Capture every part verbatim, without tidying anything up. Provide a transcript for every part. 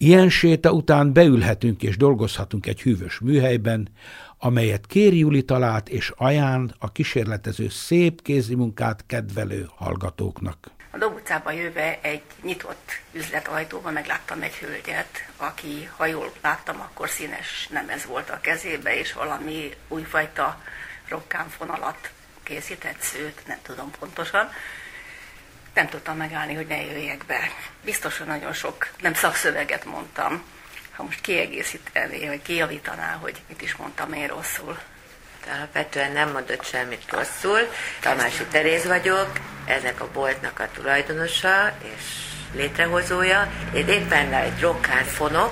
Ilyen séta után beülhetünk és dolgozhatunk egy hűvös műhelyben, amelyet Kéri Juli talált és ajánl a kísérletező szép kézimunkát kedvelő hallgatóknak. A Dob utcába jöve egy nyitott üzletajtóban megláttam egy hölgyet, aki, ha jól láttam, akkor színes nemez volt a kezébe, és valami újfajta rokkánfonalat készített, szőt, nem tudom pontosan. Nem tudtam megállni, hogy ne jöjjek be. Biztosan nagyon sok nem szakszöveget mondtam. Ha most kiegészítené, vagy kijavítaná, hogy mit is mondtam én rosszul. Alapvetően nem mondott semmit rosszul. Tamási Teréz vagyok, ennek a boltnak a tulajdonosa és létrehozója. Én éppen egy rokkán fonok,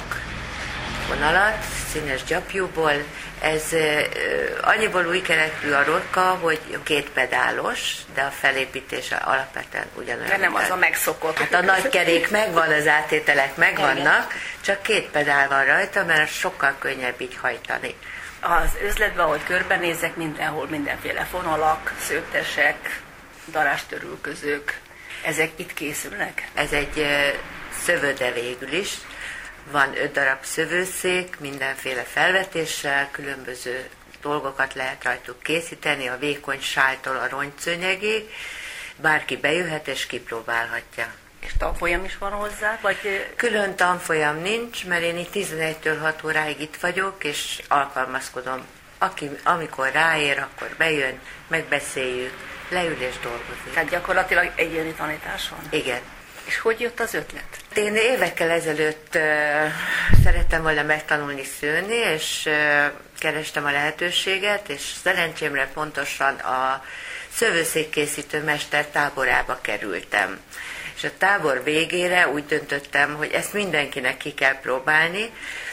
fonalat, színes gyapjúból. Ez uh, annyiból új keletű a rokka, hogy két pedálos, de a felépítése alapvetően ugyanolyan. De nem az a megszokott. Hát a nagy kerék megvan, az átételek megvannak, csak két pedál van rajta, mert sokkal könnyebb így hajtani. Az üzletben, ahogy körbenézek, mindenhol mindenféle fonalak, szőttesek, darástörülközők. Ezek itt készülnek? Ez egy uh, szövőde végül is. Van öt darab szövőszék, mindenféle felvetéssel, különböző dolgokat lehet rajtuk készíteni, a vékony sáltól a rongyszőnyegig. Bárki bejöhet és kipróbálhatja. És tanfolyam is van hozzá? Vagy... Külön tanfolyam nincs, mert én itt tizenegytől hat óráig itt vagyok, és alkalmazkodom. Aki, amikor ráér, akkor bejön, megbeszéljük, leül és dolgozik. Tehát gyakorlatilag egyéni tanítás van? Igen. És hogy jött az ötlet? Én évekkel ezelőtt uh, szerettem volna megtanulni szőni, és uh, kerestem a lehetőséget, és szerencsémre pontosan a szövőszékkészítő mester táborába kerültem. És a tábor végére úgy döntöttem, hogy ezt mindenkinek ki kell próbálni,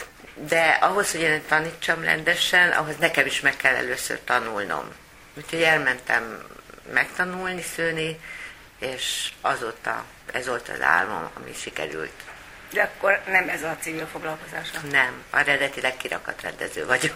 de ahhoz, hogy én tanítsam rendesen, ahhoz nekem is meg kell először tanulnom. Úgyhogy elmentem megtanulni szőni, és azóta ez volt az álmom, ami sikerült. De akkor nem ez a civil foglalkozása? Nem, eredetileg kirakatrendező vagyok.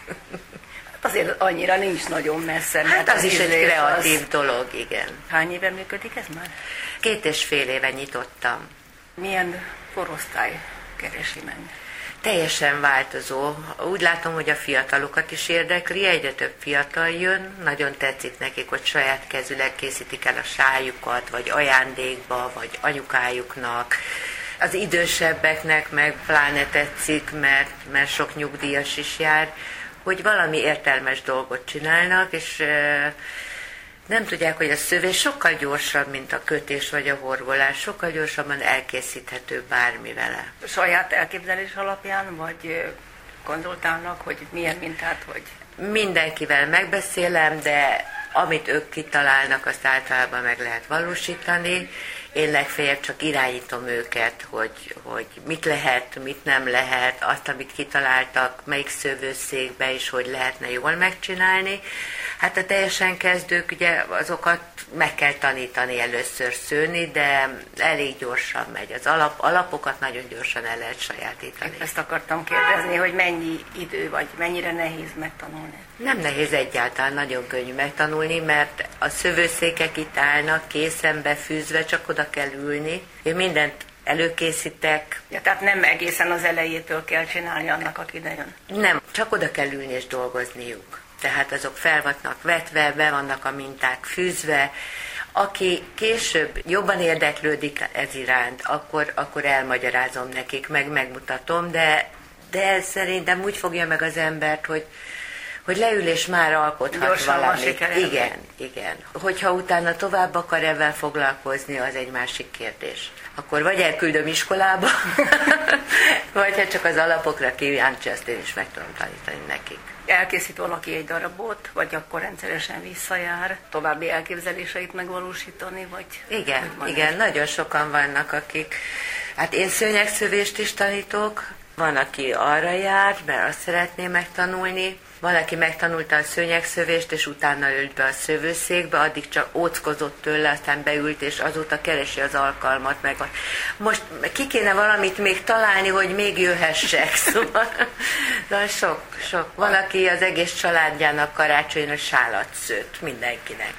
Hát azért annyira nincs nagyon messze. Hát az, az is egy kreatív az... dolog, igen. Hány éve működik ez már? Két és fél éve nyitottam. Milyen korosztály keresi meg? Teljesen változó. Úgy látom, hogy a fiatalokat is érdekli, egyre több fiatal jön, nagyon tetszik nekik, hogy saját kezüleg készítik el a sájukat, vagy ajándékba, vagy anyukájuknak. Az idősebbeknek meg pláne tetszik, mert, mert sok nyugdíjas is jár, hogy valami értelmes dolgot csinálnak, és e, nem tudják, hogy a szövés sokkal gyorsabb, mint a kötés vagy a horgolás, sokkal gyorsabban elkészíthető bármi vele. Saját elképzelés alapján, vagy konzultálnak, hogy milyen mintát, vagy... Mindenkivel megbeszélem, de amit ők kitalálnak, azt általában meg lehet valósítani. Én legfeljebb csak irányítom őket, hogy, hogy mit lehet, mit nem lehet, azt, amit kitaláltak, melyik szövőszékbe is, hogy lehetne jól megcsinálni. Hát a teljesen kezdők, ugye azokat meg kell tanítani először szőni, de elég gyorsan megy. Az alap, alapokat nagyon gyorsan el lehet sajátítani. Ezt akartam kérdezni, hogy mennyi idő, vagy mennyire nehéz megtanulni? Nem nehéz egyáltalán, nagyon könnyű megtanulni, mert a szövőszékek itt állnak, készen befűzve, csak oda kell ülni. Én mindent előkészítek. Ja, tehát nem egészen az elejétől kell csinálni annak, aki ide jön? Nem, csak oda kell ülni és dolgozniuk. Tehát azok fel vannak vetve, be vannak a minták fűzve. Aki később jobban érdeklődik ez iránt, akkor, akkor elmagyarázom nekik, meg megmutatom, de, de szerintem úgy fogja meg az embert, hogy hogy leül és már alkothat gyorsan valamit. Igen, igen. Hogyha utána tovább akar ebben foglalkozni, az egy másik kérdés. Akkor vagy elküldöm iskolába, vagy ha csak az alapokra kíváncsi, azt én is meg tudom tanítani nekik. Elkészít valaki egy darabot, vagy akkor rendszeresen visszajár, további elképzeléseit megvalósítani, vagy... Igen, igen, ez? Nagyon sokan vannak, akik... Hát én szőnyegszövést is tanítok, van, aki arra jár, mert azt szeretné megtanulni, valaki megtanulta a szőnyegszövést, és utána ült be a szövőszékbe, addig csak óckozott tőle, aztán beült, és azóta keresi az alkalmat. Meg most ki kéne valamit még találni, hogy még jöhessek. Szóval de sok, sok. Valaki az egész családjának karácsonyra sálat szőtt, mindenkinek.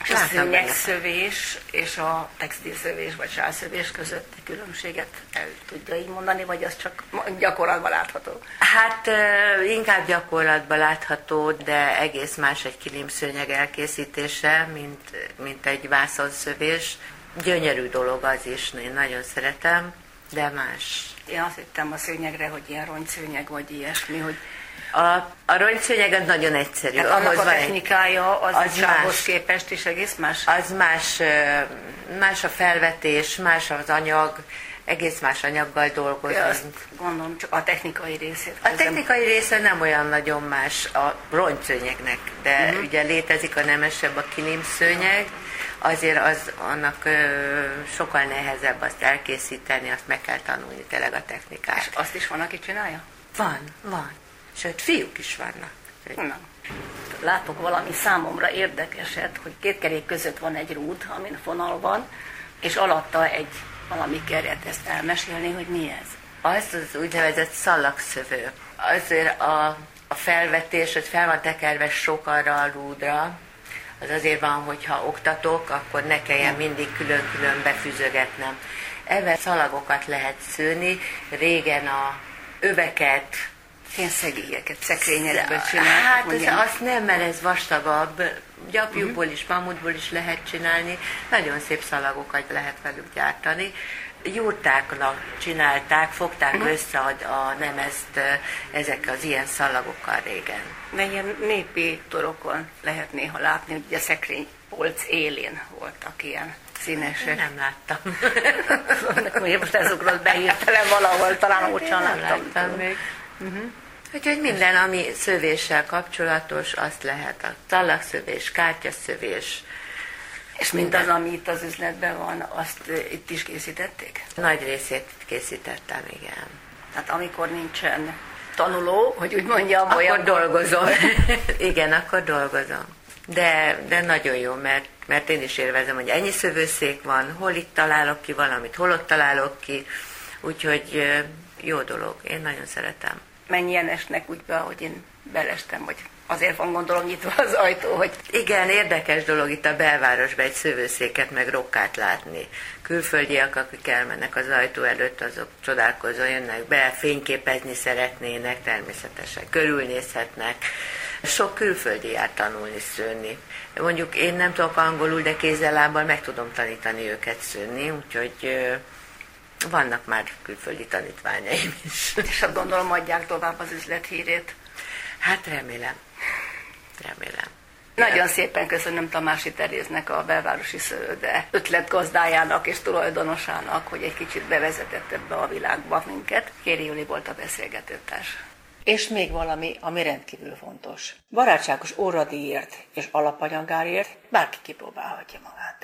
És a szőnyegszövés és a textilszövés vagy sálszövés közötti különbséget el tudja így mondani, vagy az csak gyakorlatban látható? Hát inkább gyakorlatban látható, de egész más egy kilimszőnyeg elkészítése, mint, mint egy vászonszövés. Gyönyörű dolog az is, én nagyon szeretem, de más. Én azt hittem a szőnyegre, hogy ilyen rongyszőnyeg vagy ilyesmi, hogy A, a rongyszőnyeg az nagyon egyszerű. hát annak a technikája az, az más képest is egész más? Az más, más a felvetés, más az anyag, egész más anyaggal dolgozunk. Ja, azt gondolom, csak a technikai részét. A technikai része nem olyan nagyon más a rongyszőnyegnek, de uh-huh. ugye létezik a nemesebb, a kilimszőnyeg, azért az annak ö, sokkal nehezebb azt elkészíteni, azt meg kell tanulni tényleg a technikát. És azt is van, aki csinálja? Van, van. Sőt, fiúk is vannak. Na. Látok valami számomra érdekeset, hogy két kerék között van egy rúd, amin fonal van, és alatta egy valami kerjet. Ezt elmesélni, hogy mi ez? Az az úgynevezett szallagszövő. Azért a, a felvetés, hogy fel van tekerve sok arra a rúdra, az azért van, hogyha oktatok, akkor ne kelljen mindig külön-külön befüzögetnem. Ebben szalagokat lehet szőni, régen a öveket, Fényszegélyeket, szekrényekből csinálják. Hát ez, azt nem, mert ez vastagabb. Gyapjúból is, mamutból is lehet csinálni. Nagyon szép szalagokat lehet velük gyártani. Jurtáknak csinálták, fogták uh-huh. össze a, a nemezt ezek az ilyen szalagokkal régen. De ilyen népi torokon lehet néha látni, hogy a szekrénypolc élén voltak ilyen színesek. Nem láttam. Most ez ugrott be hirtelen valahol, talán ócsan láttam. láttam még. Uh-huh. Úgyhogy minden, ami szövéssel kapcsolatos, azt lehet. A szallagszövés, kártyaszövés. És mindaz, ami itt az üzletben van, azt itt is készítették? Nagy részét készítettem, igen. Tehát amikor nincsen tanuló, hogy úgy mondjam, akkor olyan dolgozom. Igen, akkor dolgozom. De, de nagyon jó, mert, mert én is élvezem, hogy ennyi szövőszék van, hol itt találok ki valamit, hol ott találok ki. Úgyhogy jó dolog, én nagyon szeretem. Mennyien esnek úgy be, ahogy én belestem, hogy azért van gondolom nyitva az ajtó, hogy... Igen, érdekes dolog itt a belvárosban egy szövőszéket meg rokkát látni. Külföldiek, akik elmennek az ajtó előtt, azok csodálkozó jönnek be, fényképezni szeretnének, természetesen körülnézhetnek. Sok külföldi jár tanulni szőni. Mondjuk én nem tudok angolul, de kézzel-lábbal meg tudom tanítani őket szőni, úgyhogy... vannak már külföldi tanítványaim is. És azt gondolom adják tovább az üzlet hírét. Hát remélem. Remélem. Nagyon Igen. szépen köszönöm Tamási Teréznek, a Belvárosi Szőlőde ötletgazdájának és tulajdonosának, hogy egy kicsit bevezetett ebbe a világba minket. Kéri Juli volt a beszélgetőtárs. És még valami, ami rendkívül fontos. Barátságos óradíjért és alapanyagárért bárki kipróbálhatja magát.